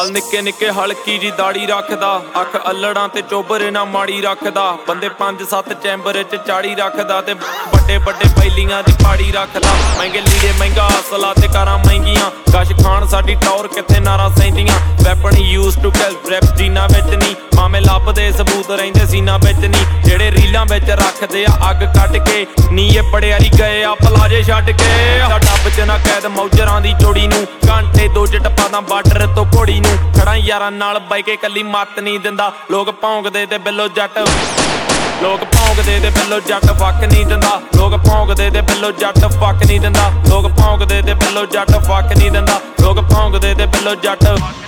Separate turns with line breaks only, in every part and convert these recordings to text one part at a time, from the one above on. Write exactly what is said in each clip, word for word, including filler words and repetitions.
ਚੱਲ ਨਿੱਕੇ ਨਿੱਕੇ ਹਲਕੀ ਜੀ ਦਾੜੀ ਰੱਖਦਾ, ਅੱਖ ਅਲੜਾਂ ਤੇ ਚੋਬਰੇ ਨਾ ਮਾੜੀ ਰੱਖਦਾ। ਬੰਦੇ ਪੰਜ ਸੱਤ ਚੈਂਬਰ ਚ ਚਾੜੀ ਰੱਖਦਾ ਤੇ ਵੱਡੇ ਵੱਡੇ ਪੈਲੀਆਂ ਦੀ ਪਾੜੀ ਰੱਖਦਾ। ਮਹਿੰਗੇ ਲੀੜੇ ਮਹਿੰਗਾ ਅਸਲਾ ਤੇ ਕਾਰਾਂ ਮਹਿੰਗੀਆਂ, ਕਸ਼ ਖਾਨ ਸਾਡੀ ਟੌਰ ਕਿੱਥੇ ਨਾਰਾ ਸਹਿੰਦੀਆਂ। Weapon use to kill rap ਜੀਨਾ ਵਿੱਚ ਨੀ, ਮਾਮੇ ਲੱਭਦੇ ਸਬੂਤ ਰਹਿੰਦੇ ਸੀਨਾ ਵਿੱਚ ਨੀ। ਜਿਹੜੇ ਰੀਲਾਂ ਵਿੱਚ ਰੱਖਦੇ ਆ ਅੱਗ ਕੱਢ ਕੇ, ਨੀ ਇਹ ਬੜਿਆਰੀ ਗਏ ਆ ਪਲਾਜੇ ਛੱਡ ਕੇ। ਡੱਬ ਚ ਨਾ ਕੈਦ ਮੌਜਰਾਂ ਦੀ ਜੋੜੀ ਨੂੰ, ਘੰਟੇ ਦੋ ਚ ਟਪਾਦਾ ਬਾਰਡਰ ਤੋਂ ਘੋੜੀ ਨੂੰ। ਖੜਾ ਯਾਰਾਂ ਨਾਲ ਬਾਈ ਕੇ ਕੱਲੀ ਮੱਤ ਨਹੀਂ ਦਿੰਦਾ, ਲੋਕ ਭੌਂਕਦੇ ਤੇ ਬਿੱਲੋ ਜੱਟ ਲੋਕ ਭੌਂਕਦੇ ਤੇ ਬਿੱਲੋ ਜੱਟ ਫੱਕ ਨਹੀਂ ਦਿੰਦਾ। ਲੋਕ ਭੌਂਕਦੇ ਤੇ ਬਿੱਲੋ ਜੱਟ ਫੱਕ ਨਹੀਂ ਦਿੰਦਾ। ਲੋਕ ਭੌਂਕਦੇ ਤੇ ਬਿੱਲੋ ਜੱਟ ਫੱਕ ਨਹੀਂ ਦਿੰਦਾ। ਲੋਕ ਭੌਂਕਦੇ ਤੇ ਬਿੱਲੋ ਜੱਟ।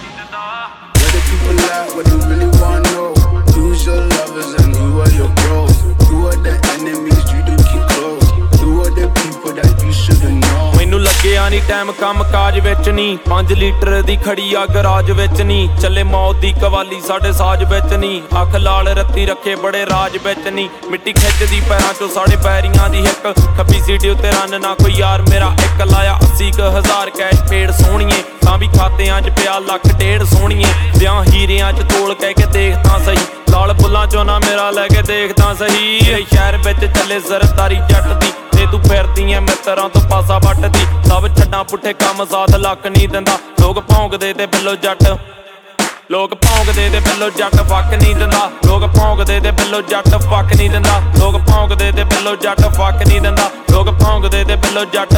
Where the people at, what you really wanna know? Who's your lovers and who are your bros? Who are the enemies you do keep close? Who are the people that you shouldn't know?
ਮੈਨੂੰ ਲੱਗਿਆ ਨੀ time ਕੰਮ ਕਾਜ ਵਿੱਚ ਨੀ, ਪੰਜ litre ਦੀ ਖੜੀ ਅੱਗ ਰਾਜ ਵਿੱਚ ਨੀ। ਚੱਲੇ ਮੌਤ ਦੀ ਕਵਾਲੀ ਸਾਡੇ ਸਾਜ ਵਿੱਚ ਨੀ, ਅੱਖ ਲਾਲ ਰੱਤੀ ਰੱਖੇ ਬੜੇ ਰਾਜ ਵਿੱਚ ਨੀ। ਮਿੱਟੀ ਖਿੱਚਦੀ ਪੈਰਾਂ ਚੋਂ ਸਾਡੇ ਪੈਰੀਆਂ ਦੀ ਹਿੱਕ, ਖੱਬੀ ਸੀਟੀ ਉੱਤੇ ਰਨ ਨਾ ਕੋਈ ਯਾਰ ਮੇਰਾ ਇੱਕ। ਲਾਇਆ ਅੱਸੀ ਕੁ ਹਜ਼ਾਰ ਕੈਸ਼ ਪੇੜ ਸੋਹਣੀਏ, ਤਾਂ ਵੀ ਖਾਤਿਆਂ ਚ ਪਿਆ ਲੱਖ ਡੇਢ ਸੋਹਣੀਏ। ਵਿਆਹ ਹੀਰਿਆਂ ਚ ਤੋਲ ਕਹਿ ਕੇ ਦੇਖ ਤਾਂ ਸਹੀ, ਲਾਲ ਬੁੱਲਾਂ ਚੋਂ ਨਾ ਮੇਰਾ ਲੈ ਕੇ ਦੇਖ ਤਾਂ ਸਹੀ। ਤੇਰੇ ਸ਼ਹਿਰ ਵਿੱਚ ਚੱਲੇ ਜ਼ਰਦਾਰੀ ਜੱਟ ਦੀ, ਤੇ ਤੂੰ ਫਿਰਦੀ ਐ ਮਿੱਤਰਾਂ ਤੋਂ ਪਾਸਾ ਵੱਟਦੀ। ਸਭ ਛੱਡਾਂ ਪੁੱਠੇ ਕੰਮ ਸਾਥ ਲੱਕ ਨਹੀਂ ਦਿੰਦਾ। ਲੋਕ ਭੌਂਕਦੇ ਤੇ ਬਿੱਲੋ ਜੱਟ ਲੋਕ ਭੌਂਕਦੇ ਤੇ ਬਿੱਲੋ ਜੱਟ ਫੱਕ ਨਹੀਂ ਦਿੰਦਾ। ਲੋਕ ਭੌਂਕਦੇ ਤੇ ਬਿੱਲੋ ਜੱਟ ਫੱਕ ਨਹੀਂ ਦਿੰਦਾ। ਲੋਕ ਭੌਂਕਦੇ ਤੇ ਬਿੱਲੋ ਜੱਟ ਫੱਕ ਨਹੀਂ ਦਿੰਦਾ। ਲੋਕ ਭੌਂਕਦੇ ਤੇ ਬਿੱਲੋ ਜੱਟ।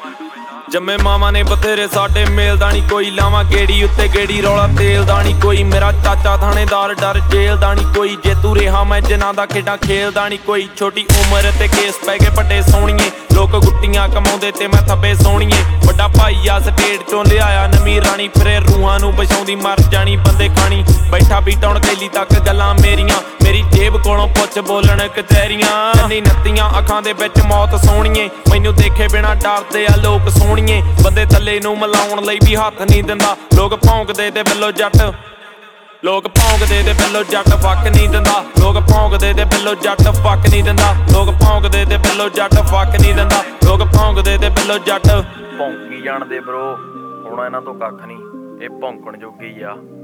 ਜੰਮੇ ਮਾਵਾਂ ਨੇ ਬਥੇਰੇ ਸਾਡੇ ਮੇਲ ਦਾ ਨੀ ਕੋਈ, ਲਾਵਾਂ ਗੇੜੀ ਉੱਤੇ ਗੇੜੀ ਰੌਲਾ ਤੇਲ ਦਾ ਨੀ ਕੋਈ। ਮੇਰਾ ਚਾਚਾ ਥਾਣੇਦਾਰ ਡਰ ਜੇਲ੍ਹ ਦਾ ਨੀ ਕੋਈ, ਜੇ ਤੂੰ ਰਿਹਾ ਮੈਂ ਜਿਨ੍ਹਾਂ ਦਾ ਖੇਡਾਂ ਖੇਲਦਾ ਨੀ ਕੋਈ। ਛੋਟੀ ਉਮਰ ਤੇ ਕੇਸ ਪੈ ਗਏ ਵੱਡੇ ਸੋਹਣੀਏ, ਲੋਕ ਗੁੱਟੀਆਂ ਕਮਾਉਂਦੇ ਤੇ ਮੈਂ ਥੱਬੇ ਸੋਹਣੀਏ। ਵੱਡਾ ਭਾਈ ਆ ਸਟੇਟ ਚੋਂ ਲਿਆਇਆ ਨਵੀਂ ਰਾਣੀ, ਫਿਰੇ ਰੂਹਾਂ ਨੂੰ ਬਚਾਉਂਦੀ ਮਰ ਜਾਣੀ ਬੰਦੇ ਖਾਣੀ। ਬੈਠਾ ਬੀਟਾਉਣ ਕੈਲੀ ਤੱਕ ਗੱਲਾਂ ਮੇਰੀਆਂ, ਮੇਰੀ ਜੇਬ ਕੋਲੋਂ ਪੁੱਛ ਬੋਲਣ ਕਚਹਿਰੀਆਂ। ਕੰਨੀ ਨੱਤੀਆਂ ਅੱਖਾਂ ਦੇ ਵਿੱਚ ਮੌਤ ਸੋਹਣੀਏ, ਮੈਨੂੰ ਦੇਖੇ ਬਿਨਾ ਡਰਦੇ ਆ ਲੋਕ ਸੋਹਣੀਏ। ਬੰਦੇ ਥੱਲੇ ਨੂੰ ਮਿਲਾਉਣ ਲਈ ਵੀ ਹੱਥ ਨਹੀਂ ਦਿੰਦਾ। ਲੋਕ ਭੌਂਕਦੇ ਤੇ ਬਿੱਲੋ ਜੱਟ ਲੋਕ ਭੌਂਕਦੇ ਤੇ ਬਿੱਲੋ ਜੱਟ ਫੱਕ ਨਹੀਂ ਦਿੰਦਾ। ਲੋਕ ਭੌਂਕਦੇ ਤੇ ਬਿੱਲੋ ਜੱਟ ਫੱਕ ਨਹੀਂ ਦਿੰਦਾ। ਲੋਕ ਭੌਂਕਦੇ ਤੇ ਬਿੱਲੋ ਜੱਟ ਫੱਕ ਨਹੀਂ ਦਿੰਦਾ। ਲੋਕ ਭੌਂਕਦੇ ਤੇ ਬਿੱਲੋ ਜੱਟ।
ਭੌਂਕੀ ਜਾਣਦੇ ਬਰੋ, ਹੁਣ ਇਹਨਾਂ ਤੋਂ ਕੱਖ ਨਹੀਂ, ਇਹ ਭੌਂਕਣ ਜੋਗੀ ਆ।